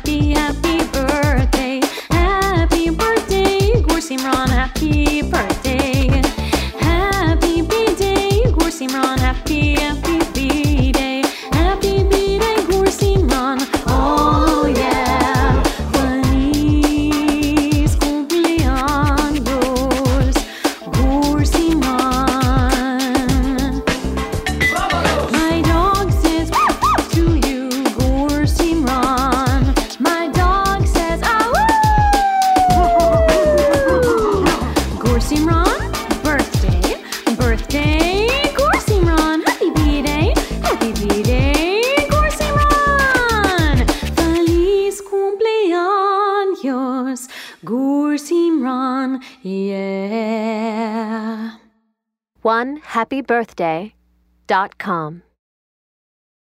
happy, happy birthday. Happy birthday, Ghor-Simran, happy birthday. Happy B-Day, Ghor-Simran, happy, happy B-Day. Happy B-Day, Ghor-Simran, oh yeah. Feliz cumpleaños, Ghor-Simran. My dog says to you, Ghor-Simran. My dog says Ghor-Simran, birthday, birthday, Ghor-Simran. Happy B-Day, Ghor-Simran. Feliz cumpleaños, Ghor-Simran, yeah. OneHappyBirthday.com